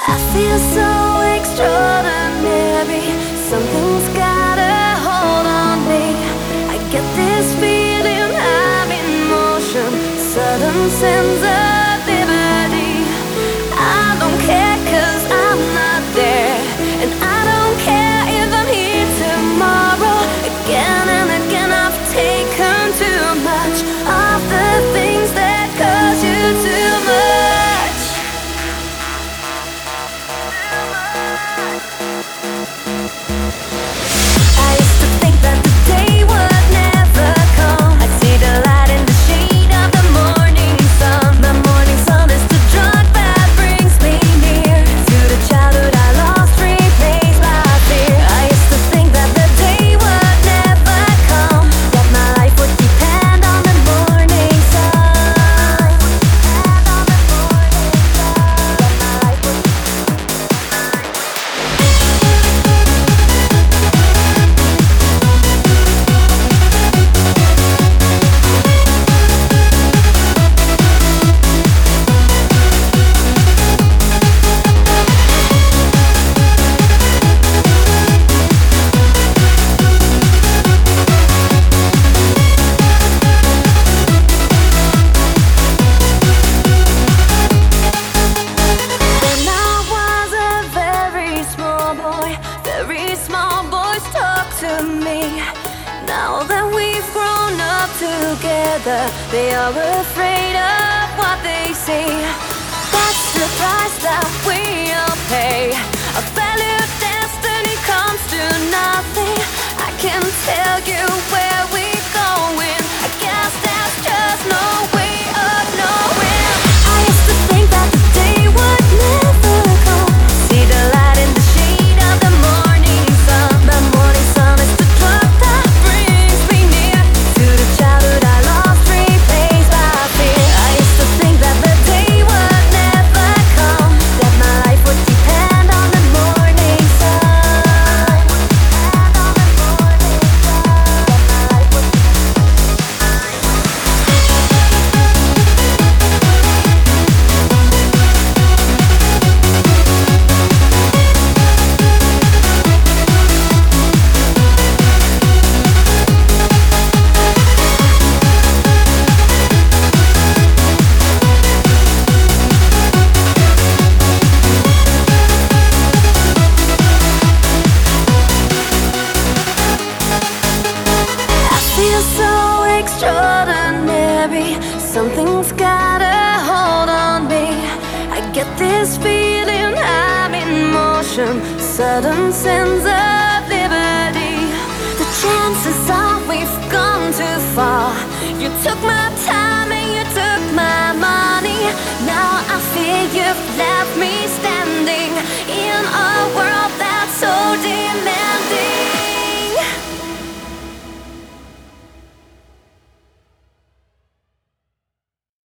I feel so extraordinary. Something's got a hold on me. I get this feeling I'm in motion. Sudden sense of liberty. I don't care 'cause I'm not there. And I don't care if I'm here tomorrow. Again and again I've taken too much of the things that cause you too much. I used to think that the day would never come. I'd see the light in the shade of the morning sun. The morning sun is the drug that brings me near to the childhood I lost, replaced by fear. I used to think that the day would never come, that my life would depend on the morning sun. That my life would When I was a very small boys talk to me. Now that we've grown up together, they are afraid of what they see. That's the price that we all pay. A failure destiny comes to nothing. I can tell you where we're going. I guess there's just no way of knowing. I used to think that the day would never come. See the light in the shade of the morning sun. The morning sun is the drug that brings me near to the childhood I lost, replaced by fear. I used to think that the day would never come, that my life would depend on the morning sun. Depend on the morning sun. That my life would I feel so extraordinary. Something's got a hold on me. I get this feeling I'm in motion. Sudden sense of liberty. The chances are we've gone too far. You took my time and you took my money. Now I fear you've left me standing